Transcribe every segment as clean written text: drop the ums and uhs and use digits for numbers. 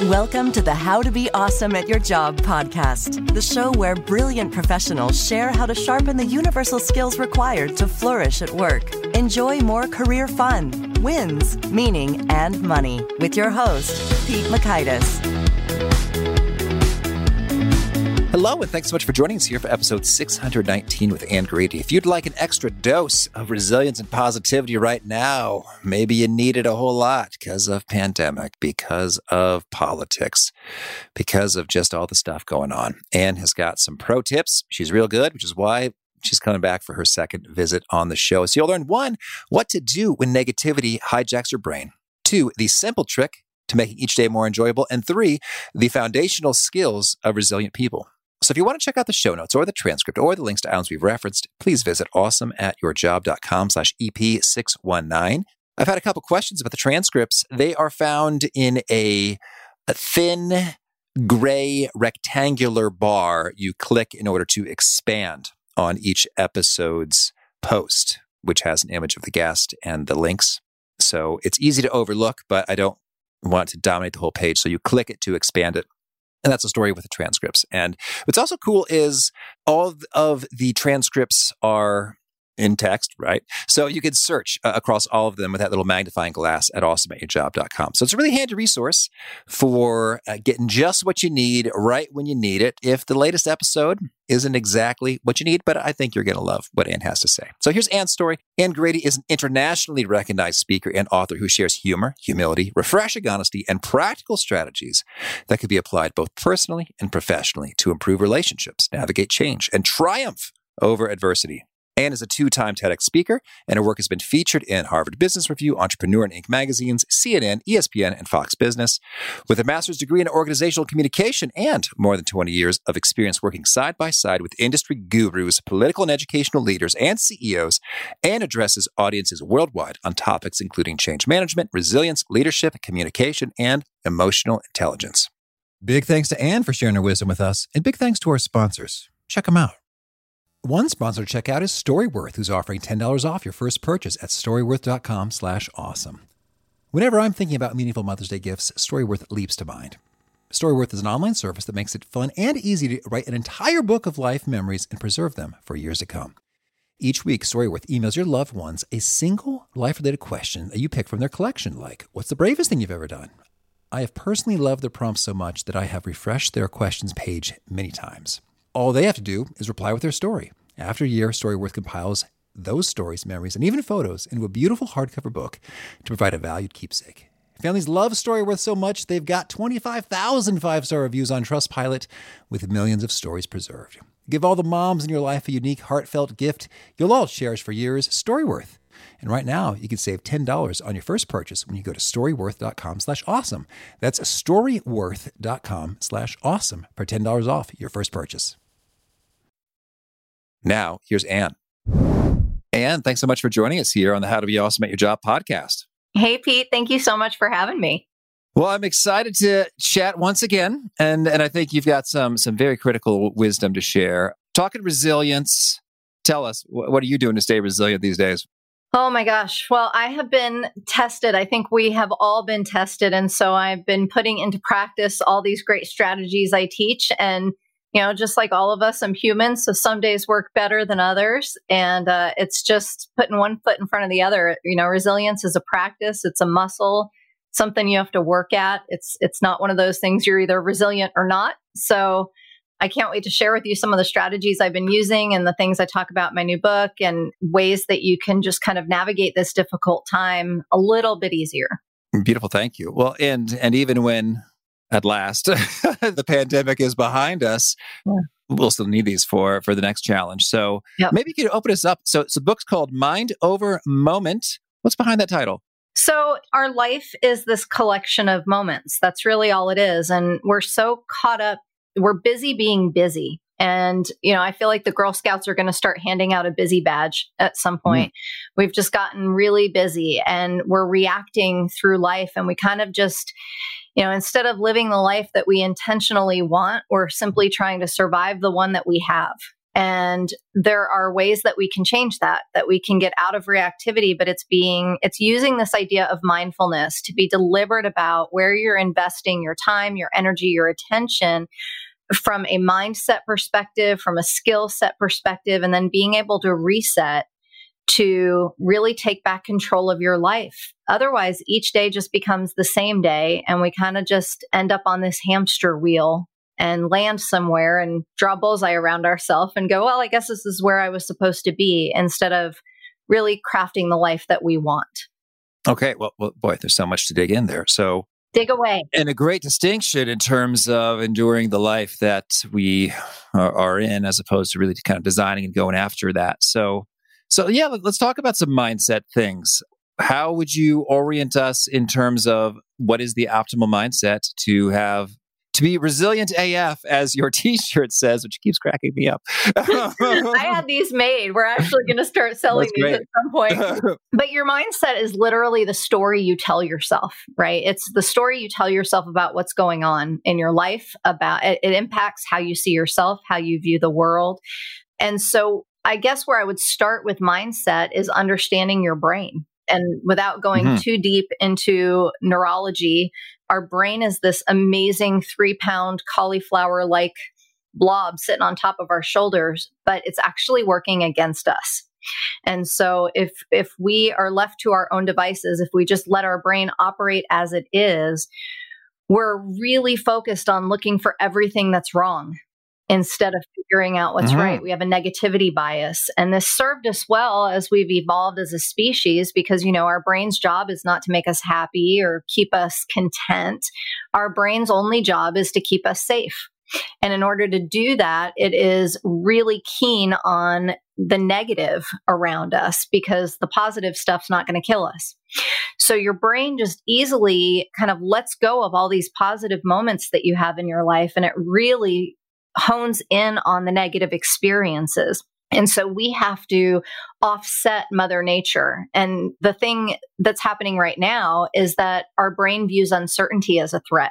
Welcome to the How to Be Awesome at Your Job podcast, the show where brilliant professionals share how to sharpen the universal skills required to flourish at work. Enjoy more career fun, wins, meaning, and money with your host, Pete Mockaitis. Hello, and thanks so much for joining us here for episode 619 with Ann Grady. If you'd like an extra dose of resilience and positivity right now, maybe you need it a whole lot because of pandemic, because of politics, because of just all the stuff going on. Ann has got some pro tips. She's real good, which is why she's coming back for her second visit on the show. So you'll learn, 1, what to do when negativity hijacks your brain. 2, the simple trick to making each day more enjoyable. And 3, the foundational skills of resilient people. So if you want to check out the show notes or the transcript or the links to items we've referenced, please visit awesomeatyourjob.com/EP619. I've had a couple questions about the transcripts. They are found in a thin gray rectangular bar you click in order to expand on each episode's post, which has an image of the guest and the links. So it's easy to overlook, but I don't want to dominate the whole page. So you click it to expand it. And that's a story with the transcripts. And what's also cool is all of the transcripts are in text, right? So you can search across all of them with that little magnifying glass at awesomeatyourjob.com. So it's a really handy resource for getting just what you need right when you need it. If the latest episode isn't exactly what you need, but I think you're going to love what Ann has to say. So here's Ann's story. Ann Grady is an internationally recognized speaker and author who shares humor, humility, refreshing honesty, and practical strategies that could be applied both personally and professionally to improve relationships, navigate change, and triumph over adversity. Ann is a 2-time TEDx speaker, and her work has been featured in Harvard Business Review, Entrepreneur and Inc. magazines, CNN, ESPN, and Fox Business. With a master's degree in organizational communication and more than 20 years of experience working side by side with industry gurus, political and educational leaders, and CEOs, Ann addresses audiences worldwide on topics including change management, resilience, leadership, communication, and emotional intelligence. Big thanks to Ann for sharing her wisdom with us, and big thanks to our sponsors. Check them out. One sponsor to check out is Storyworth, who's offering $10 off your first purchase at storyworth.com/awesome. Whenever I'm thinking about meaningful Mother's Day gifts, Storyworth leaps to mind. Storyworth is an online service that makes it fun and easy to write an entire book of life memories and preserve them for years to come. Each week, Storyworth emails your loved ones a single life-related question that you pick from their collection, like, what's the bravest thing you've ever done? I have personally loved the prompts so much that I have refreshed their questions page many times. All they have to do is reply with their story. After a year, Storyworth compiles those stories, memories, and even photos into a beautiful hardcover book to provide a valued keepsake. Families love Storyworth so much, they've got 25,000 5-star reviews on Trustpilot with millions of stories preserved. Give all the moms in your life a unique, heartfelt gift you'll all cherish for years, Storyworth. And right now, you can save $10 on your first purchase when you go to storyworth.com/awesome. That's storyworth.com/awesome for $10 off your first purchase. Now, here's Ann. Ann, thanks so much for joining us here on the How to Be Awesome at Your Job podcast. Hey, Pete. Thank you so much for having me. Well, I'm excited to chat once again, and I think you've got some very critical wisdom to share. Talking resilience, tell us, what are you doing to stay resilient these days? Oh my gosh. Well, I have been tested. I think we have all been tested. And so I've been putting into practice all these great strategies I teach. And just like all of us, I'm human. So some days work better than others. And it's just putting one foot in front of the other. Resilience is a practice. It's a muscle, something you have to work at. It's not one of those things you're either resilient or not. So I can't wait to share with you some of the strategies I've been using and the things I talk about in my new book and ways that you can just kind of navigate this difficult time a little bit easier. Beautiful. Thank you. Well, and even when at last the pandemic is behind us, we'll still need these for the next challenge. So maybe you could open us up. So the book's called Mind Over Moment. What's behind that title? So our life is this collection of moments. That's really all it is. And we're so caught up. We're busy being busy. And, I feel like the Girl Scouts are going to start handing out a busy badge at some point. We've just gotten really busy and we're reacting through life. And we kind of just, instead of living the life that we intentionally want, we're simply trying to survive the one that we have. And there are ways that we can change that we can get out of reactivity, but it's using this idea of mindfulness to be deliberate about where you're investing your time, your energy, your attention from a mindset perspective, from a skill set perspective, and then being able to reset to really take back control of your life. Otherwise, each day just becomes the same day, and we kind of just end up on this hamster wheel and land somewhere and draw a bullseye around ourselves and go, well, I guess this is where I was supposed to be, instead of really crafting the life that we want. Okay. Well, boy, there's so much to dig in there. So dig away. And a great distinction in terms of enduring the life that we are in, as opposed to really kind of designing and going after that. So yeah, let's talk about some mindset things. How would you orient us in terms of what is the optimal mindset to be resilient AF, as your t-shirt says, which keeps cracking me up? I had these made. We're actually going to start selling these at some point. But your mindset is literally the story you tell yourself, right? It's the story you tell yourself about what's going on in your life. It impacts how you see yourself, how you view the world. And so I guess where I would start with mindset is understanding your brain. And without going too deep into neurology, our brain is this amazing 3-pound cauliflower-like blob sitting on top of our shoulders, but it's actually working against us. And so if we are left to our own devices, if we just let our brain operate as it is, we're really focused on looking for everything that's wrong instead of figuring out what's right. We have a negativity bias. And this served us well as we've evolved as a species, because, our brain's job is not to make us happy or keep us content. Our brain's only job is to keep us safe. And in order to do that, it is really keen on the negative around us, because the positive stuff's not going to kill us. So your brain just easily kind of lets go of all these positive moments that you have in your life, and it really hones in on the negative experiences. And so we have to offset Mother Nature. And the thing that's happening right now is that our brain views uncertainty as a threat.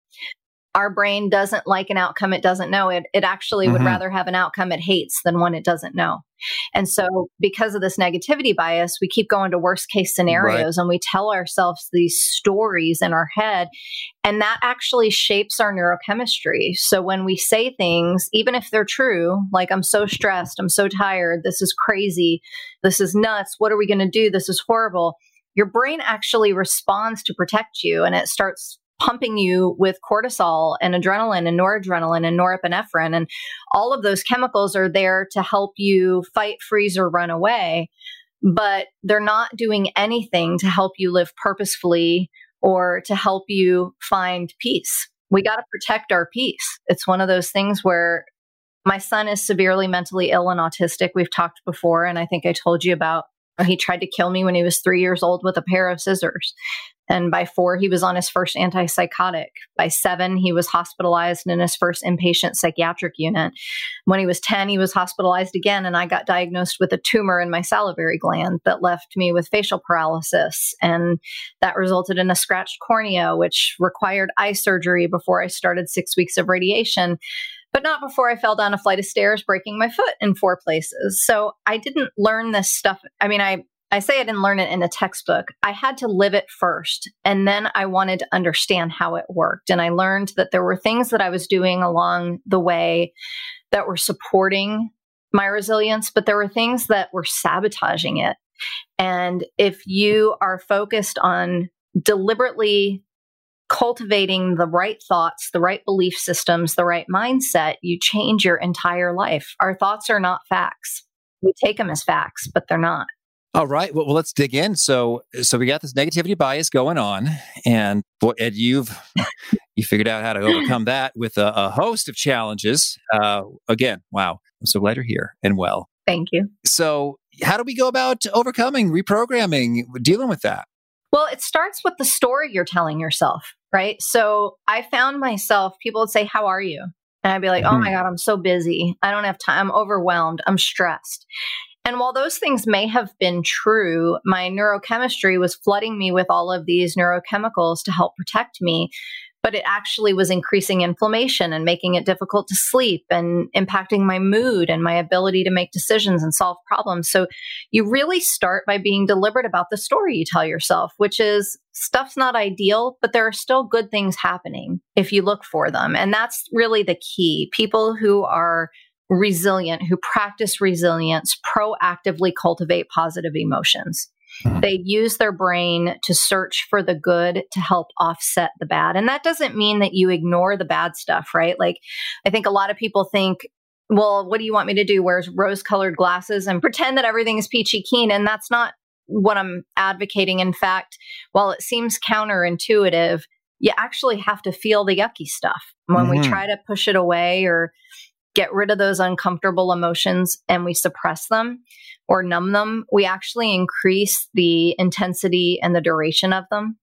Our brain doesn't like an outcome it doesn't know. It actually would rather have an outcome it hates than one it doesn't know. And so because of this negativity bias, we keep going to worst case scenarios, and we tell ourselves these stories in our head, and that actually shapes our neurochemistry. So when we say things, even if they're true, like I'm so stressed, I'm so tired, this is crazy, this is nuts, what are we going to do? This is horrible. Your brain actually responds to protect you, and it starts pumping you with cortisol and adrenaline and noradrenaline and norepinephrine. And all of those chemicals are there to help you fight, freeze, or run away. But they're not doing anything to help you live purposefully or to help you find peace. We got to protect our peace. It's one of those things where my son is severely mentally ill and autistic. We've talked before, and I think I told you about he tried to kill me when he was 3 years old with a pair of scissors. And by 4, he was on his first antipsychotic. By 7, he was hospitalized in his first inpatient psychiatric unit. When he was 10, he was hospitalized again, and I got diagnosed with a tumor in my salivary gland that left me with facial paralysis. And that resulted in a scratched cornea, which required eye surgery before I started 6 weeks of radiation, but not before I fell down a flight of stairs, breaking my foot in 4 places. So I didn't learn this stuff. I mean, I say I didn't learn it in a textbook. I had to live it first. And then I wanted to understand how it worked. And I learned that there were things that I was doing along the way that were supporting my resilience, but there were things that were sabotaging it. And if you are focused on deliberately cultivating the right thoughts, the right belief systems, the right mindset, you change your entire life. Our thoughts are not facts. We take them as facts, but they're not. All right. Well, let's dig in. So we got this negativity bias going on, and Ed, you figured out how to overcome that with a host of challenges. Again, wow. I'm so glad you're here and well. Thank you. So how do we go about overcoming, reprogramming, dealing with that? Well, it starts with the story you're telling yourself, right? So I found myself, people would say, "How are you?" And I'd be like, "Oh my God, I'm so busy. I don't have time. I'm overwhelmed. I'm stressed." And while those things may have been true, my neurochemistry was flooding me with all of these neurochemicals to help protect me. but it actually was increasing inflammation and making it difficult to sleep and impacting my mood and my ability to make decisions and solve problems. So you really start by being deliberate about the story you tell yourself, which is stuff's not ideal, but there are still good things happening if you look for them. And that's really the key. People who are resilient, who practice resilience, proactively cultivate positive emotions. They use their brain to search for the good to help offset the bad. And that doesn't mean that you ignore the bad stuff, right? Like, I think a lot of people think, well, what do you want me to do? Wear rose-colored glasses and pretend that everything is peachy keen. And that's not what I'm advocating. In fact, while it seems counterintuitive, you actually have to feel the yucky stuff. When we try to push it away or get rid of those uncomfortable emotions and we suppress them or numb them, we actually increase the intensity and the duration of them.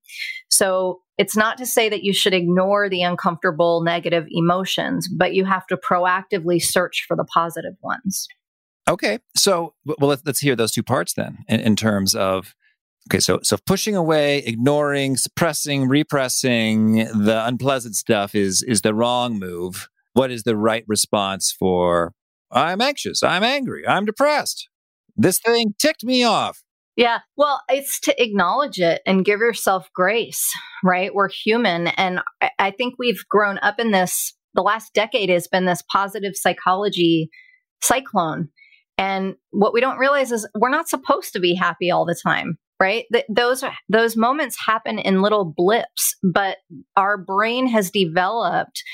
So it's not to say that you should ignore the uncomfortable negative emotions, but you have to proactively search for the positive ones. Okay. So, well, let's hear those two parts then in terms of, okay, so pushing away, ignoring, suppressing, repressing the unpleasant stuff is the wrong move. What is the right response for, I'm anxious, I'm angry, I'm depressed, this thing ticked me off? Yeah, well, it's to acknowledge it and give yourself grace, right? We're human. And I think we've grown up in this, the last decade has been this positive psychology cyclone. And what we don't realize is we're not supposed to be happy all the time, right? Those moments happen in little blips, but our brain has developed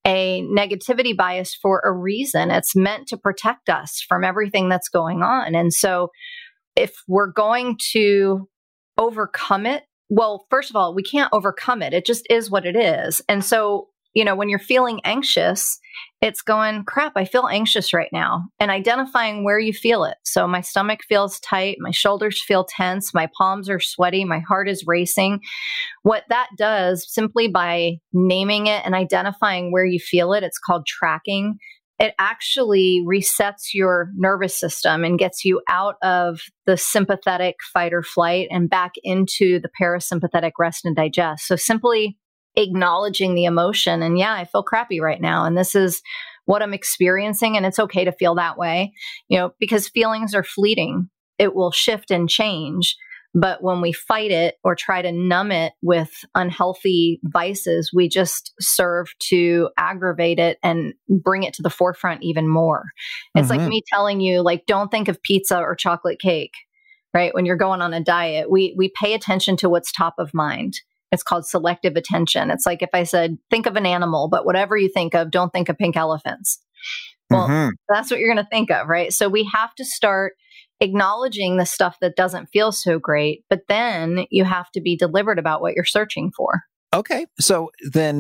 a negativity bias for a reason. It's meant to protect us from everything that's going on. And so if we're going to overcome it, well, first of all, we can't overcome it. It just is what it is. And so, when you're feeling anxious, it's going, crap, I feel anxious right now, and identifying where you feel it. So my stomach feels tight, my shoulders feel tense, my palms are sweaty, my heart is racing. What that does, simply by naming it and identifying where you feel it, it's called tracking. It actually resets your nervous system and gets you out of the sympathetic fight or flight and back into the parasympathetic rest and digest. So simply acknowledging the emotion and, yeah, I feel crappy right now, and this is what I'm experiencing, and it's okay to feel that way, because feelings are fleeting. It will shift and change. But when we fight it or try to numb it with unhealthy vices, we just serve to aggravate it and bring it to the forefront even more. It's like me telling you, like, don't think of pizza or chocolate cake, right? When you're going on a diet, we pay attention to what's top of mind. It's called selective attention. It's like if I said, think of an animal, but whatever you think of, don't think of pink elephants. Well, that's what you're going to think of, right? So we have to start acknowledging the stuff that doesn't feel so great, but then you have to be deliberate about what you're searching for. Okay. So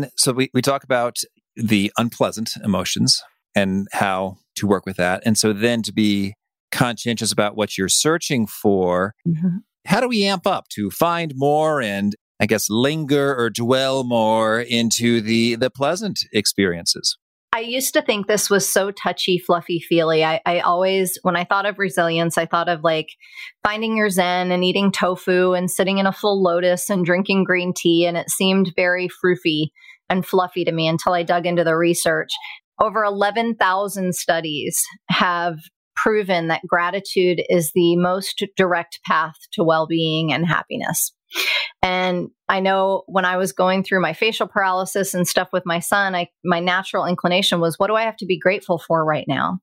we talk about the unpleasant emotions and how to work with that. And so then to be conscientious about what you're searching for, how do we amp up to find more and, I guess, linger or dwell more into the pleasant experiences? I used to think this was so touchy, fluffy, feely. I always, when I thought of resilience, I thought of like finding your zen and eating tofu and sitting in a full lotus and drinking green tea. And it seemed very froofy and fluffy to me until I dug into the research. Over 11,000 studies have proven that gratitude is the most direct path to well-being and happiness. And I know when I was going through my facial paralysis and stuff with my son, my natural inclination was, what do I have to be grateful for right now?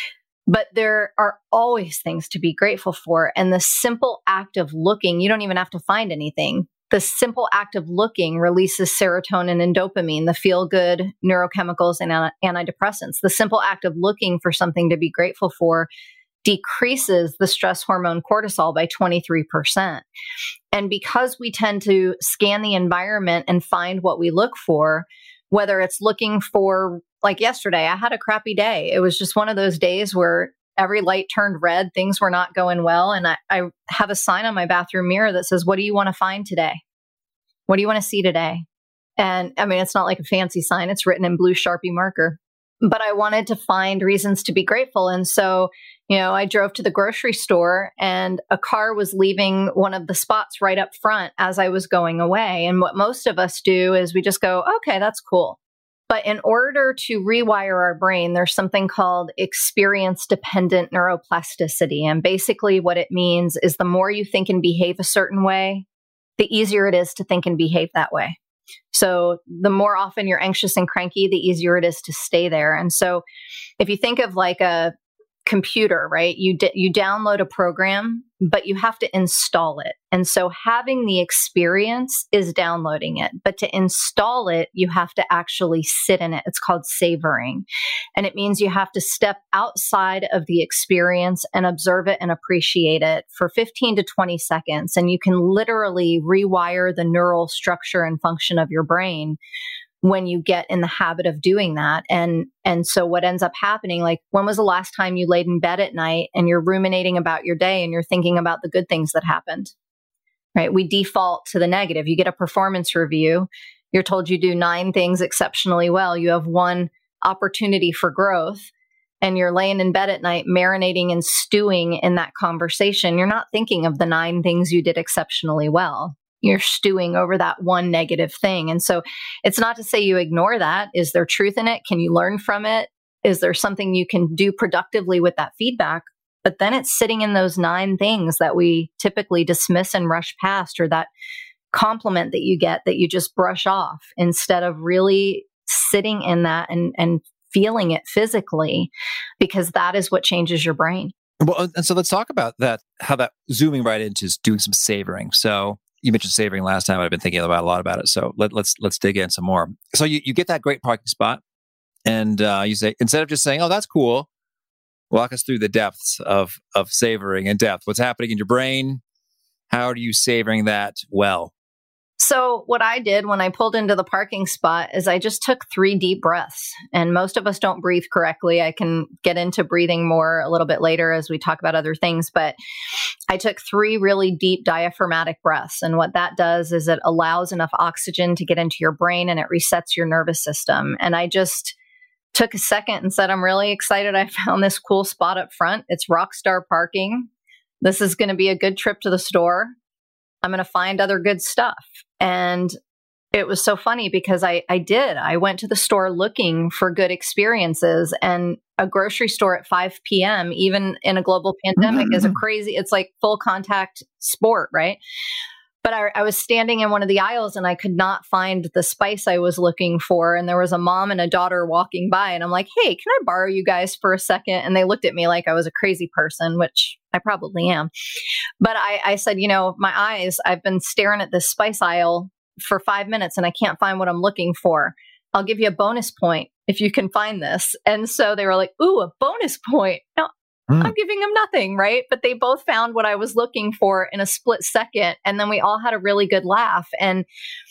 But there are always things to be grateful for. And the simple act of looking, you don't even have to find anything. The simple act of looking releases serotonin and dopamine, the feel-good neurochemicals and antidepressants. The simple act of looking for something to be grateful for decreases the stress hormone cortisol by 23%. And because we tend to scan the environment and find what we look for, whether it's looking for, like yesterday, I had a crappy day. It was just one of those days where every light turned red, things were not going well. And I have a sign on my bathroom mirror that says, what do you want to find today? What do you want to see today? And I mean, it's not like a fancy sign. It's written in blue Sharpie marker. But I wanted to find reasons to be grateful. And so I drove to the grocery store and a car was leaving one of the spots right up front as I was going away. And what most of us do is we just go, okay, that's cool. But in order to rewire our brain, there's something called experience-dependent neuroplasticity. And basically what it means is the more you think and behave a certain way, the easier it is to think and behave that way. So the more often you're anxious and cranky, the easier it is to stay there. And so if you think of like a computer, right? You download a program, but you have to install it. And so having the experience is downloading it, but to install it, you have to actually sit in it. It's called savoring. And it means you have to step outside of the experience and observe it and appreciate it for 15 to 20 seconds. And you can literally rewire the neural structure and function of your brain when you get in the habit of doing that. And so what ends up happening, like when was the last time you laid in bed at night and you're ruminating about your day and you're thinking about the good things that happened, right? We default to the negative. You get a performance review. You're told you do 9 things exceptionally well. You have 1 opportunity for growth and you're laying in bed at night, marinating and stewing in that conversation. You're not thinking of the 9 things you did exceptionally well. You're stewing over that 1 negative thing. And so it's not to say you ignore that. Is there truth in it? Can you learn from it? Is there something you can do productively with that feedback? But then it's sitting in those 9 things that we typically dismiss and rush past, or that compliment that you get that you just brush off, instead of really sitting in that and feeling it physically, because that is what changes your brain. Well, and so let's talk about that, how that zooming right into doing some savoring. So you mentioned savoring last time. I've been thinking about a lot about it. So let's dig in some more. So you get that great parking spot, and you say, instead of just saying, "Oh, that's cool," walk us through the depths of savoring in depth. What's happening in your brain? How are you savoring that well? So what I did when I pulled into the parking spot is I just took 3 deep breaths. And most of us don't breathe correctly. I can get into breathing more a little bit later as we talk about other things. But I took 3 really deep diaphragmatic breaths. And what that does is it allows enough oxygen to get into your brain and it resets your nervous system. And I just took a second and said, I'm really excited I found this cool spot up front. It's Rockstar parking. This is going to be a good trip to the store. I'm going to find other good stuff. And it was so funny because I went to the store looking for good experiences, and a grocery store at 5 p.m., even in a global pandemic, is it's like full contact sport, right? But I was standing in one of the aisles and I could not find the spice I was looking for. And there was a mom and a daughter walking by, and I'm like, hey, can I borrow you guys for a second? And they looked at me like I was a crazy person, which I probably am. But I said, my eyes, I've been staring at this spice aisle for 5 minutes and I can't find what I'm looking for. I'll give you a bonus point if you can find this. And so they were like, ooh, a bonus point. No, I'm giving them nothing, right? But they both found what I was looking for in a split second. And then we all had a really good laugh. And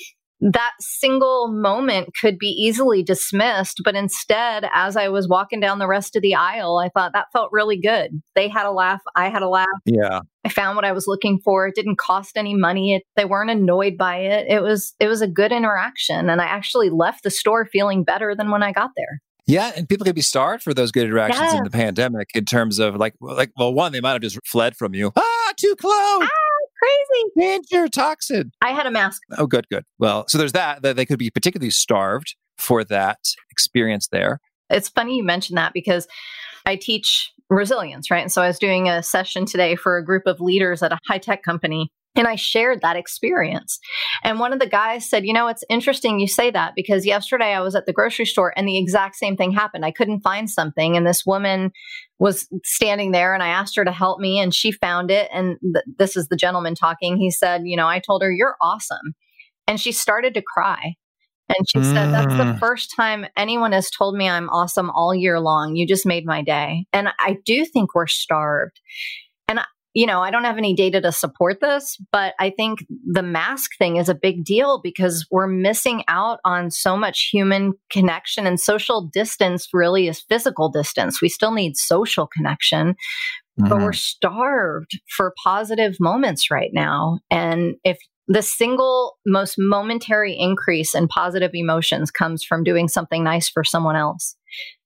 that single moment could be easily dismissed. But instead, as I was walking down the rest of the aisle, I thought that felt really good. They had a laugh. I had a laugh. Yeah. I found what I was looking for. It didn't cost any money. They weren't annoyed by it. It was a good interaction. And I actually left the store feeling better than when I got there. Yeah, and people could be starved for those good interactions in the pandemic, in terms of one, they might have just fled from you. Too close. Crazy. Danger, toxin. I had a mask. Oh, good. Well, so there's that they could be particularly starved for that experience there. It's funny you mentioned that because I teach resilience, right? And so I was doing a session today for a group of leaders at a high-tech company. And I shared that experience. And one of the guys said, it's interesting you say that, because yesterday I was at the grocery store and the exact same thing happened. I couldn't find something. And this woman was standing there and I asked her to help me and she found it. And this is the gentleman talking. He said, I told her, you're awesome. And she started to cry. And she said, that's the first time anyone has told me I'm awesome all year long. You just made my day. And I do think we're starved. And I don't have any data to support this, but I think the mask thing is a big deal because we're missing out on so much human connection, and social distance really is physical distance. We still need social connection, but we're starved for positive moments right now. And if the single most momentary increase in positive emotions comes from doing something nice for someone else,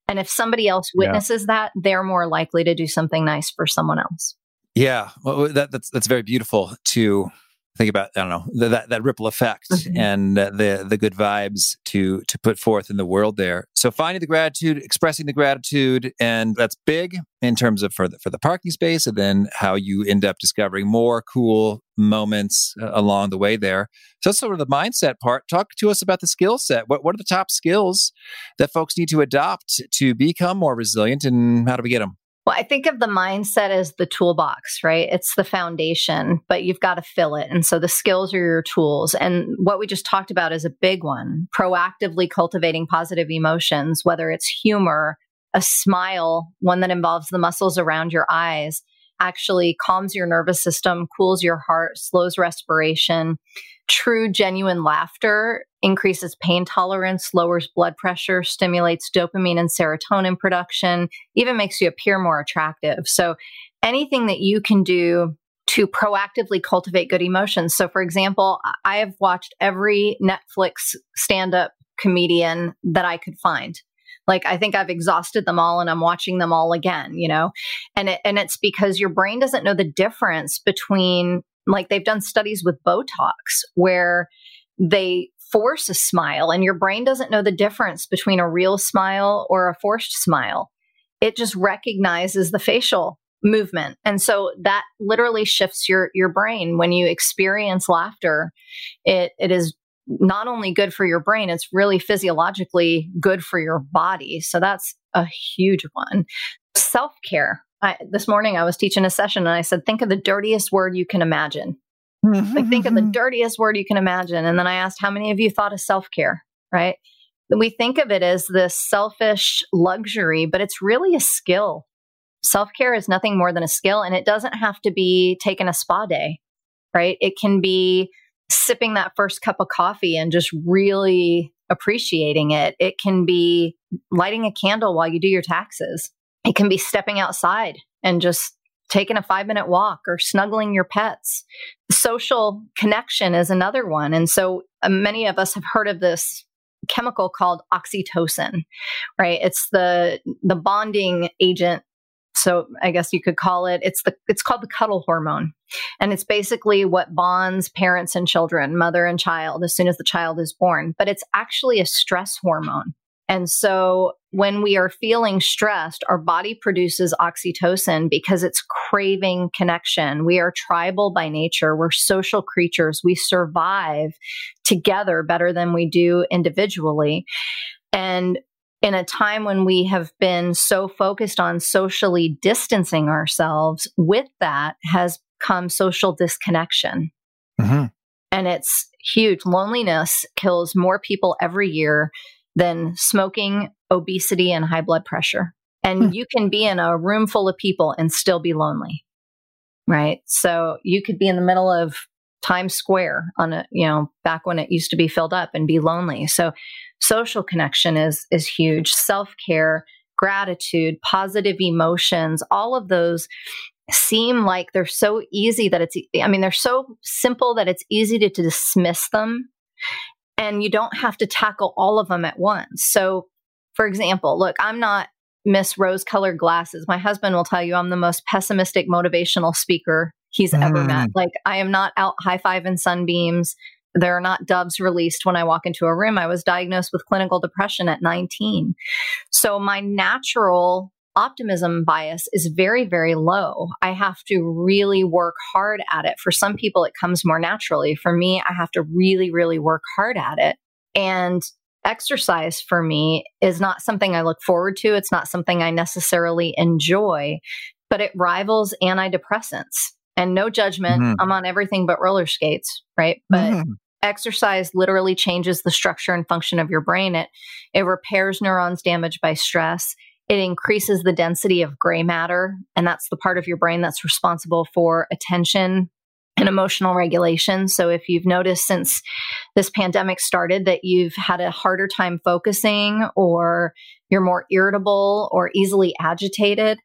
And if somebody else witnesses that, they're more likely to do something nice for someone else. Yeah, well, that's very beautiful to think about. I don't know, that ripple effect and the good vibes to put forth in the world there. So finding the gratitude, expressing the gratitude, and that's big in terms of for the parking space, and then how you end up discovering more cool moments along the way there. So that's sort of the mindset part. Talk to us about the skill set. What are the top skills that folks need to adopt to become more resilient, and how do we get them? Well, I think of the mindset as the toolbox, right? It's the foundation, but you've got to fill it. And so the skills are your tools. And what we just talked about is a big one, proactively cultivating positive emotions, whether it's humor, a smile, one that involves the muscles around your eyes, actually calms your nervous system, cools your heart, slows respiration. True, genuine laughter increases pain tolerance, lowers blood pressure, stimulates dopamine and serotonin production, even makes you appear more attractive. So anything that you can do to proactively cultivate good emotions. So for example, I have watched every Netflix stand-up comedian that I could find. Like, I think I've exhausted them all and I'm watching them all again, and it's because your brain doesn't know the difference between, like, they've done studies with Botox where they force a smile and your brain doesn't know the difference between a real smile or a forced smile. It just recognizes the facial movement. And so that literally shifts your brain. When you experience laughter, it is not only good for your brain, it's really physiologically good for your body. So that's a huge one. Self-care. This morning I was teaching a session and I said, think of the dirtiest word you can imagine. Like, think of the dirtiest word you can imagine. And then I asked, how many of you thought of self-care, right? We think of it as this selfish luxury, but it's really a skill. Self-care is nothing more than a skill. And it doesn't have to be taking a spa day, right? It can be sipping that first cup of coffee and just really appreciating it. It can be lighting a candle while you do your taxes. It can be stepping outside and just taking a 5-minute walk or snuggling your pets. Social connection is another one. And so many of us have heard of this chemical called oxytocin, right? It's the bonding agent. So I guess you could call it, it's called the cuddle hormone. And it's basically what bonds parents and children, mother and child, as soon as the child is born. But it's actually a stress hormone. And so when we are feeling stressed, our body produces oxytocin because it's craving connection. We are tribal by nature. We're social creatures. We survive together better than we do individually. And in a time when we have been so focused on socially distancing ourselves, with that has come social disconnection. Mm-hmm. And it's huge. Loneliness kills more people every year than smoking, obesity, and high blood pressure. And you can be in a room full of people and still be lonely, right? So you could be in the middle of Times Square back when it used to be filled up, and be lonely. So social connection is huge. Self-care, gratitude, positive emotions, all of those seem like they're so easy that they're so simple that it's easy to dismiss them. And you don't have to tackle all of them at once. So, for example, look, I'm not Miss Rose-colored glasses. My husband will tell you I'm the most pessimistic motivational speaker he's ever met. Like, I am not out high-fiving sunbeams. There are not doves released when I walk into a room. I was diagnosed with clinical depression at 19. So my natural optimism bias is very, very low. I have to really work hard at it. For some people, it comes more naturally. For me, I have to really, really work hard at it. And exercise for me is not something I look forward to. It's not something I necessarily enjoy, but it rivals antidepressants. And no judgment. Mm-hmm. I'm on everything but roller skates, right? But exercise literally changes the structure and function of your brain. It repairs neurons damaged by stress. It increases the density of gray matter, and that's the part of your brain that's responsible for attention and emotional regulation. So if you've noticed since this pandemic started that you've had a harder time focusing, or you're more irritable or easily agitated,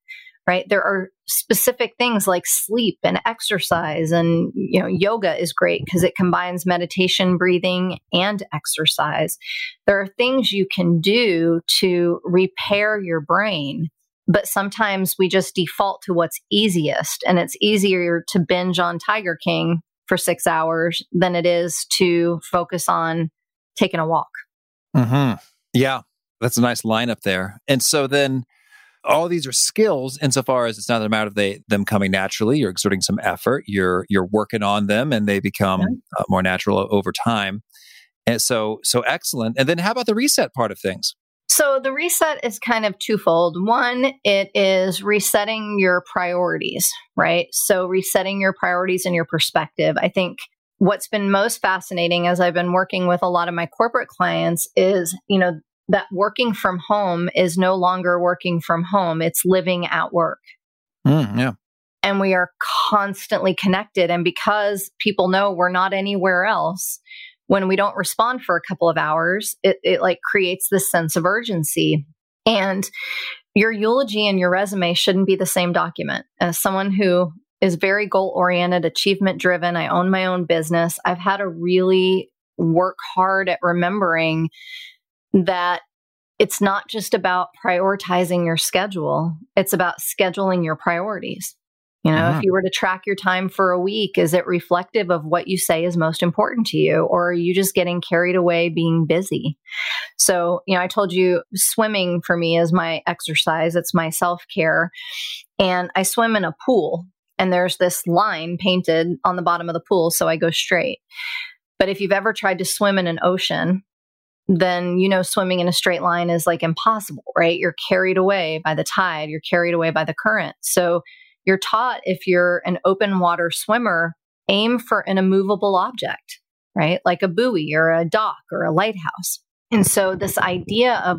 right? There are specific things like sleep and exercise, and yoga is great because it combines meditation, breathing, and exercise. There are things you can do to repair your brain, but sometimes we just default to what's easiest, and it's easier to binge on Tiger King for 6 hours than it is to focus on taking a walk. Mm-hmm. Yeah, that's a nice lineup there. And so then all these are skills insofar as it's not a matter of them coming naturally. You're exerting some effort. You're working on them, and they become more natural over time. And so excellent. And then how about the reset part of things? So the reset is kind of twofold. One, it is resetting your priorities, right? So resetting your priorities and your perspective. I think what's been most fascinating as I've been working with a lot of my corporate clients is, that working from home is no longer working from home. It's living at work. Yeah. And we are constantly connected. And because people know we're not anywhere else, when we don't respond for a couple of hours, it like creates this sense of urgency. And your eulogy and your resume shouldn't be the same document. As someone who is very goal-oriented, achievement-driven, I own my own business, I've had to really work hard at remembering that it's not just about prioritizing your schedule. It's about scheduling your priorities. If you were to track your time for a week, is it reflective of what you say is most important to you? Or are you just getting carried away being busy? So, I told you swimming for me is my exercise. It's my self-care. And I swim in a pool, and there's this line painted on the bottom of the pool, so I go straight. But if you've ever tried to swim in an ocean, then swimming in a straight line is like impossible, right? You're carried away by the tide. You're carried away by the current. So you're taught, if you're an open water swimmer, aim for an immovable object, right? Like a buoy or a dock or a lighthouse. And so this idea of,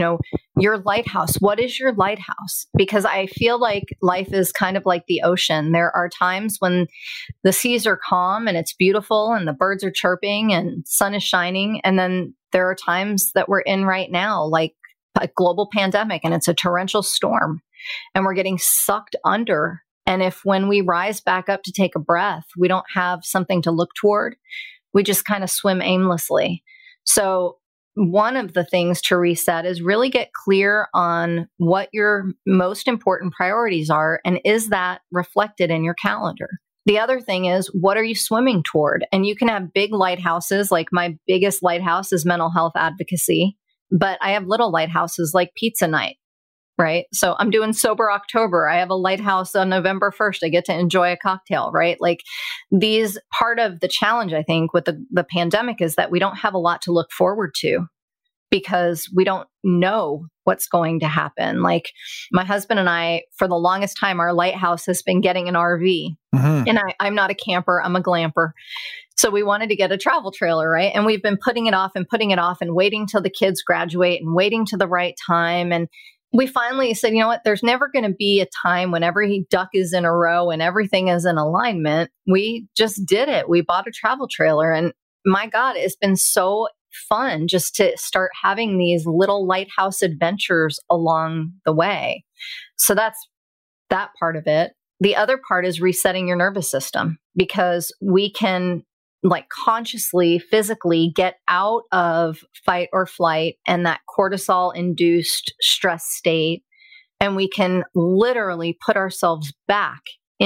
your lighthouse, what is your lighthouse? Because I feel like life is kind of like the ocean. There are times when the seas are calm and it's beautiful and the birds are chirping and sun is shining. And then there are times that we're in right now, like a global pandemic, and it's a torrential storm and we're getting sucked under. And if when we rise back up to take a breath, we don't have something to look toward, we just kind of swim aimlessly. So one of the things to reset is really get clear on what your most important priorities are. And is that reflected in your calendar? The other thing is, what are you swimming toward? And you can have big lighthouses. Like my biggest lighthouse is mental health advocacy, but I have little lighthouses like pizza night, right? So I'm doing Sober October. I have a lighthouse on November 1st. I get to enjoy a cocktail, right? Like these, part of the challenge, I think, with the pandemic is that we don't have a lot to look forward to because we don't know what's going to happen. Like my husband and I, for the longest time, our lighthouse has been getting an RV. Mm-hmm. And I'm not a camper, I'm a glamper. So we wanted to get a travel trailer, right? And we've been putting it off and waiting till the kids graduate and waiting to the right time. And we finally said, you know what, there's never going to be a time when every duck is in a row and everything is in alignment. We just did it. We bought a travel trailer. And my God, it's been so fun just to start having these little lighthouse adventures along the way. So that's that part of it. The other part is resetting your nervous system, because we can like consciously, physically get out of fight or flight and that cortisol induced stress state. And we can literally put ourselves back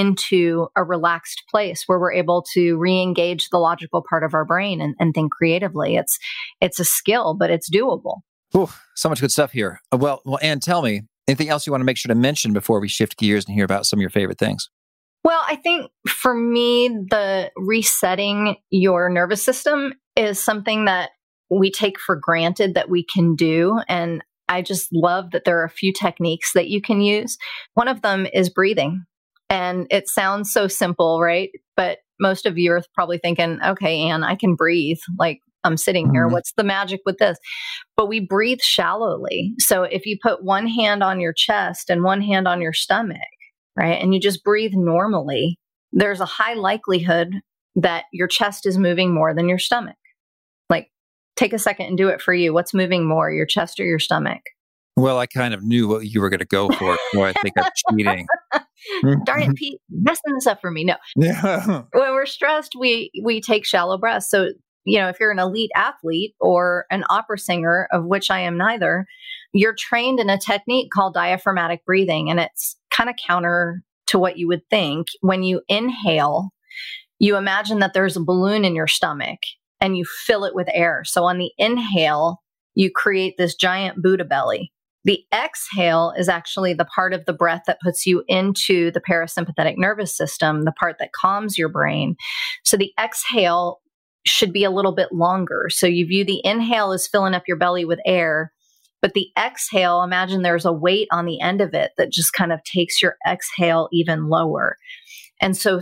into a relaxed place where we're able to re-engage the logical part of our brain and think creatively. It's a skill, but it's doable. Ooh, so much good stuff here. Well, Anne, tell me, anything else you want to make sure to mention before we shift gears and hear about some of your favorite things? Well, I think for me, the resetting your nervous system is something that we take for granted that we can do. And I just love that there are a few techniques that you can use. One of them is breathing. And it sounds so simple, right? But most of you are probably thinking, okay, Anne, I can breathe. Like I'm sitting here. What's the magic with this? But we breathe shallowly. So if you put one hand on your chest and one hand on your stomach, right, and you just breathe normally, there's a high likelihood that your chest is moving more than your stomach. Like take a second and do it for you. What's moving more, your chest or your stomach? Well, I kind of knew what you were going to go for, so I think I'm cheating. Darn it, Pete, messing this up for me. No. Yeah. When we're stressed, we take shallow breaths. So, if you're an elite athlete or an opera singer, of which I am neither, you're trained in a technique called diaphragmatic breathing. And it's kind of counter to what you would think. When you inhale, you imagine that there's a balloon in your stomach and you fill it with air. So on the inhale, you create this giant Buddha belly. The exhale is actually the part of the breath that puts you into the parasympathetic nervous system, the part that calms your brain. So the exhale should be a little bit longer. So you view the inhale as filling up your belly with air, but the exhale, imagine there's a weight on the end of it that just kind of takes your exhale even lower. And so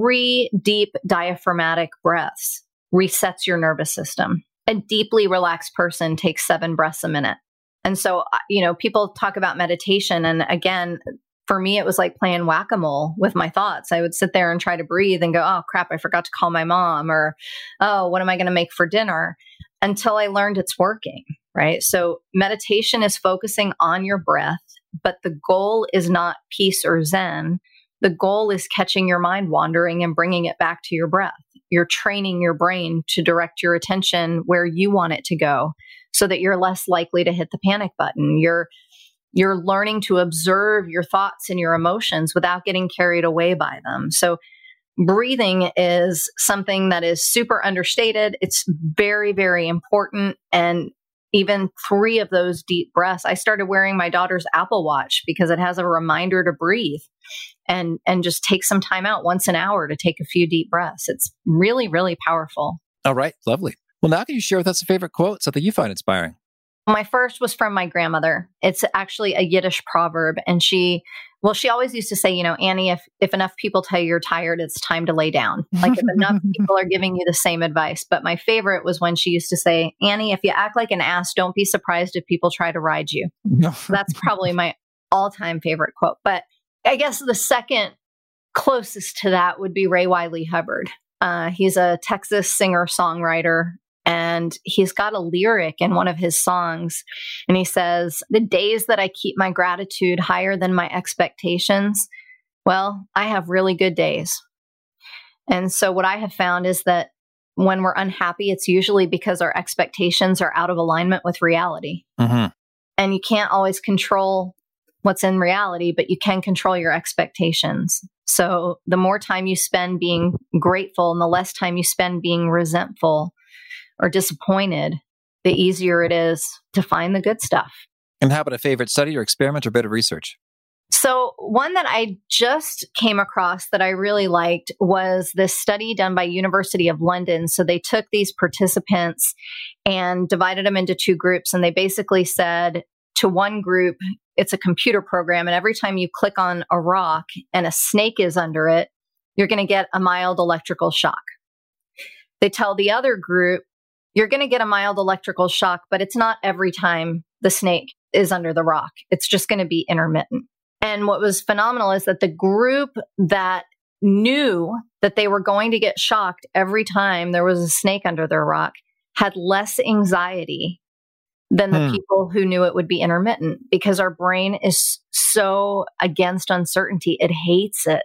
3 deep diaphragmatic breaths resets your nervous system. A deeply relaxed person takes 7 breaths a minute. And so, people talk about meditation. And again, for me, it was like playing whack-a-mole with my thoughts. I would sit there and try to breathe and go, oh, crap, I forgot to call my mom, or, oh, what am I going to make for dinner? Until I learned it's working, right? So meditation is focusing on your breath, but the goal is not peace or Zen. The goal is catching your mind wandering and bringing it back to your breath. You're training your brain to direct your attention where you want it to go so that you're less likely to hit the panic button. You're learning to observe your thoughts and your emotions without getting carried away by them. So breathing is something that is super understated. It's very, very important. And even 3 of those deep breaths, I started wearing my daughter's Apple Watch because it has a reminder to breathe and just take some time out once an hour to take a few deep breaths. It's really, really powerful. All right. Lovely. Well, now can you share with us a favorite quote, something you find inspiring? My first was from my grandmother. It's actually a Yiddish proverb. And she always used to say, Annie, if enough people tell you you're tired, it's time to lay down. Like if enough people are giving you the same advice. But my favorite was when she used to say, Annie, if you act like an ass, don't be surprised if people try to ride you. That's probably my all-time favorite quote. But I guess the second closest to that would be Ray Wiley Hubbard. He's a Texas singer-songwriter. And he's got a lyric in one of his songs. And he says, the days that I keep my gratitude higher than my expectations, well, I have really good days. And so what I have found is that when we're unhappy, it's usually because our expectations are out of alignment with reality. Mm-hmm. And you can't always control what's in reality, but you can control your expectations. So the more time you spend being grateful and the less time you spend being resentful or disappointed, the easier it is to find the good stuff. And how about a favorite study or experiment or bit of research? So one that I just came across that I really liked was this study done by University of London. So they took these participants and divided them into 2 groups. And they basically said to one group, it's a computer program. And every time you click on a rock and a snake is under it, you're going to get a mild electrical shock. They tell the other group, you're going to get a mild electrical shock, but it's not every time the snake is under the rock. It's just going to be intermittent. And what was phenomenal is that the group that knew that they were going to get shocked every time there was a snake under their rock had less anxiety than the people who knew it would be intermittent, because our brain is so against uncertainty. It hates it.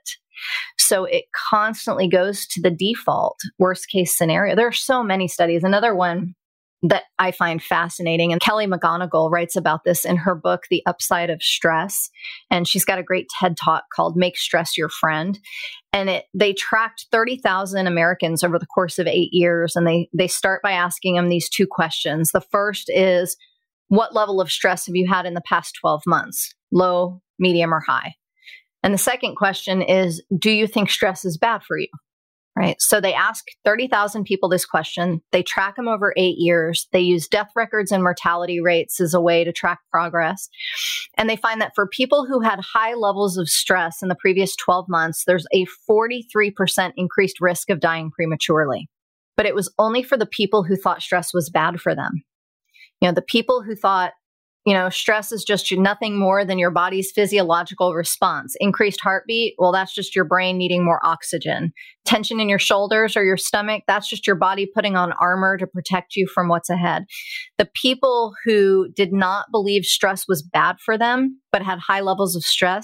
So it constantly goes to the default worst case scenario. There are so many studies. Another one that I find fascinating, and Kelly McGonigal writes about this in her book, The Upside of Stress. And she's got a great TED Talk called Make Stress Your Friend. And they tracked 30,000 Americans over the course of 8 years. And they start by asking them these 2 questions. The first is, what level of stress have you had in the past 12 months? Low, medium, or high? And the second question is, do you think stress is bad for you? Right? So they ask 30,000 people this question. They track them over 8 years. They use death records and mortality rates as a way to track progress. And they find that for people who had high levels of stress in the previous 12 months, there's a 43% increased risk of dying prematurely. But it was only for the people who thought stress was bad for them. The people who thought, stress is just nothing more than your body's physiological response. Increased heartbeat, well, that's just your brain needing more oxygen. Tension in your shoulders or your stomach, that's just your body putting on armor to protect you from what's ahead. The people who did not believe stress was bad for them, but had high levels of stress,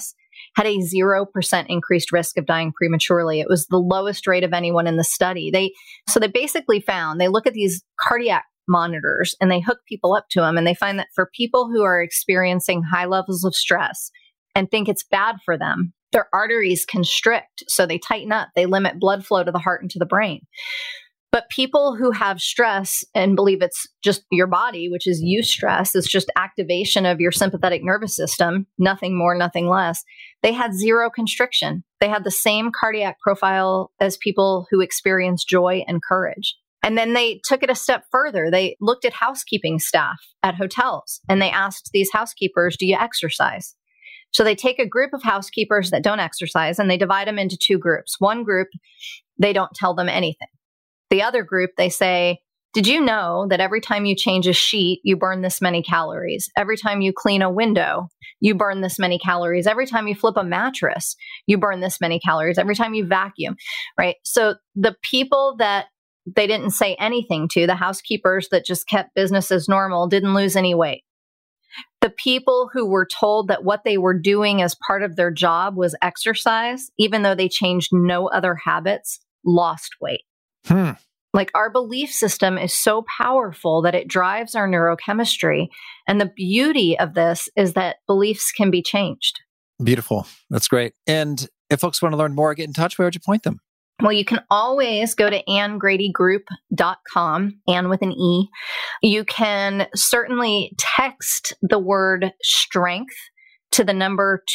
had a 0% increased risk of dying prematurely. It was the lowest rate of anyone in the study. They basically found, they look at these cardiac monitors and they hook people up to them, and they find that for people who are experiencing high levels of stress and think it's bad for them, their arteries constrict, so they tighten up, they limit blood flow to the heart and to the brain. But people who have stress and believe it's just your body, which is eustress, it's just activation of your sympathetic nervous system, nothing more, nothing less, they had zero constriction. They had the same cardiac profile as people who experience joy and courage. And then they took it a step further. They looked at housekeeping staff at hotels, and they asked these housekeepers, do you exercise? So they take a group of housekeepers that don't exercise, and they divide them into two groups. One group, they don't tell them anything. The other group, they say, did you know that every time you change a sheet, you burn this many calories? Every time you clean a window, you burn this many calories. Every time you flip a mattress, you burn this many calories. Every time you vacuum, right? So the people that they didn't say anything to, the housekeepers that just kept business as normal, didn't lose any weight. The people who were told that what they were doing as part of their job was exercise, even though they changed no other habits, lost weight. Like, our belief system is so powerful that it drives our neurochemistry. And the beauty of this is that beliefs can be changed. Beautiful. That's great. And if folks want to learn more, get in touch, where would you point them? Well, you can always go to AnnGradyGroup.com, Ann with an E. You can certainly text the word strength to the number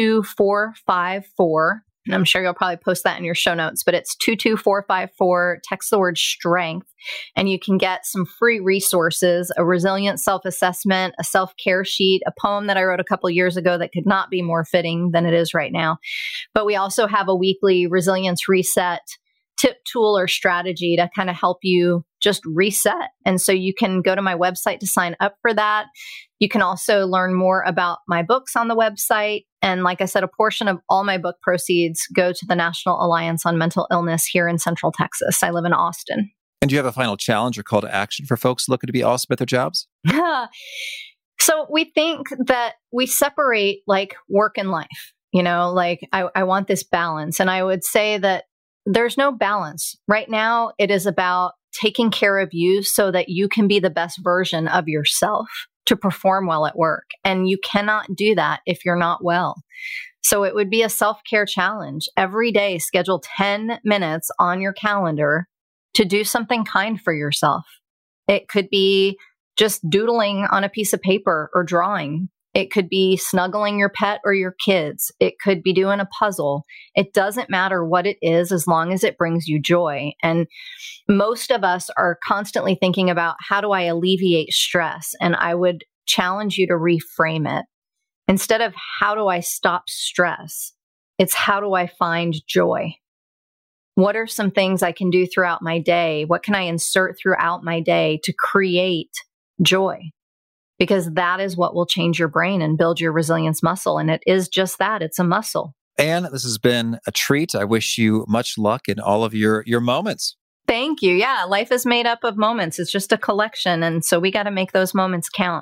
22454. And I'm sure you'll probably post that in your show notes, but it's 22454. Text the word strength, and you can get some free resources, a resilient self-assessment, a self-care sheet, a poem that I wrote a couple years ago that could not be more fitting than it is right now. But we also have a weekly resilience reset tip, tool, or strategy to kind of help you just reset. And so you can go to my website to sign up for that. You can also learn more about my books on the website. And like I said, a portion of all my book proceeds go to the National Alliance on Mental Illness here in Central Texas. I live in Austin. And do you have a final challenge or call to action for folks looking to be awesome at their jobs? So we think that we separate like work and life. You know, like I want this balance. And I would say that there's no balance. Right now, it is about taking care of you so that you can be the best version of yourself to perform well at work. And you cannot do that if you're not well. So it would be a self-care challenge. Every day, schedule 10 minutes on your calendar to do something kind for yourself. It could be just doodling on a piece of paper or drawing. It could be snuggling your pet or your kids. It could be doing a puzzle. It doesn't matter what it is as long as it brings you joy. And most of us are constantly thinking about, how do I alleviate stress? And I would challenge you to reframe it. Instead of how do I stop stress, it's how do I find joy? What are some things I can do throughout my day? What can I insert throughout my day to create joy? Because that is what will change your brain and build your resilience muscle. And it is just that. It's a muscle. Ann, this has been a treat. I wish you much luck in all of your moments. Thank you. Yeah, life is made up of moments. It's just a collection. And so we got to make those moments count.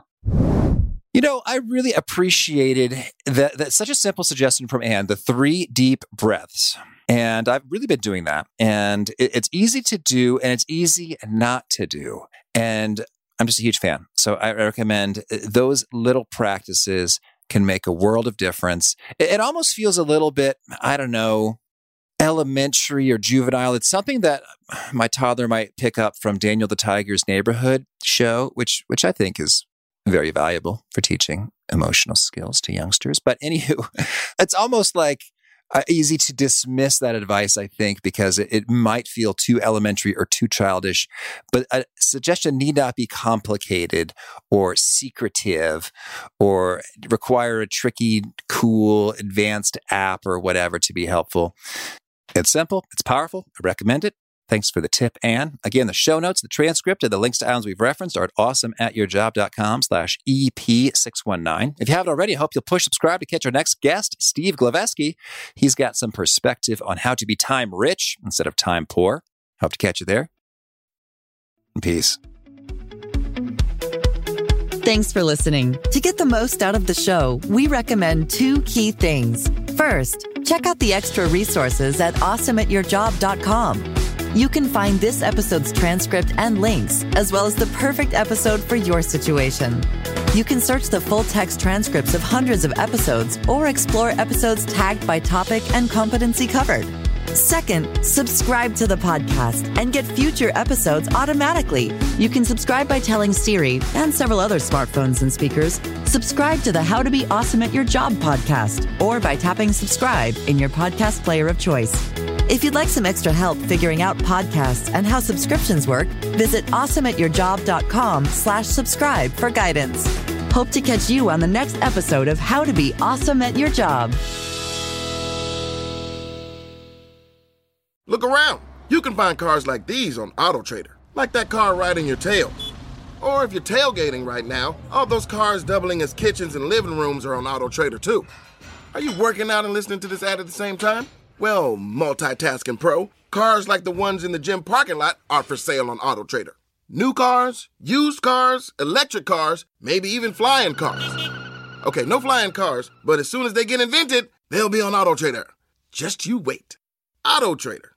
You know, I really appreciated that such a simple suggestion from Ann, the 3 deep breaths. And I've really been doing that. And it's easy to do, and it's easy not to do. And I'm just a huge fan. So I recommend those little practices can make a world of difference. It almost feels a little bit, I don't know, elementary or juvenile. It's something that my toddler might pick up from Daniel the Tiger's Neighborhood show, which I think is very valuable for teaching emotional skills to youngsters. But anywho, it's almost like easy to dismiss that advice, I think, because it might feel too elementary or too childish. But a suggestion need not be complicated or secretive or require a tricky, cool, advanced app or whatever to be helpful. It's simple. It's powerful. I recommend it. Thanks for the tip, Ann. Again, the show notes, the transcript, and the links to items we've referenced are at awesomeatyourjob.com/EP619. If you haven't already, I hope you'll push subscribe to catch our next guest, Steve Glaveski. He's got some perspective on how to be time rich instead of time poor. Hope to catch you there. Peace. Thanks for listening. To get the most out of the show, we recommend 2 key things. First, check out the extra resources at awesomeatyourjob.com. You can find this episode's transcript and links, as well as the perfect episode for your situation. You can search the full-text transcripts of hundreds of episodes or explore episodes tagged by topic and competency covered. Second, subscribe to the podcast and get future episodes automatically. You can subscribe by telling Siri and several other smartphones and speakers, subscribe to the How to Be Awesome at Your Job podcast, or by tapping subscribe in your podcast player of choice. If you'd like some extra help figuring out podcasts and how subscriptions work, visit awesomeatyourjob.com/subscribe for guidance. Hope to catch you on the next episode of How to Be Awesome at Your Job. Look around. You can find cars like these on AutoTrader, like that car right in your tail. Or if you're tailgating right now, all those cars doubling as kitchens and living rooms are on AutoTrader too. Are you working out and listening to this ad at the same time? Well, multitasking pro, cars like the ones in the gym parking lot are for sale on AutoTrader. New cars, used cars, electric cars, maybe even flying cars. Okay, no flying cars, but as soon as they get invented, they'll be on AutoTrader. Just you wait. AutoTrader.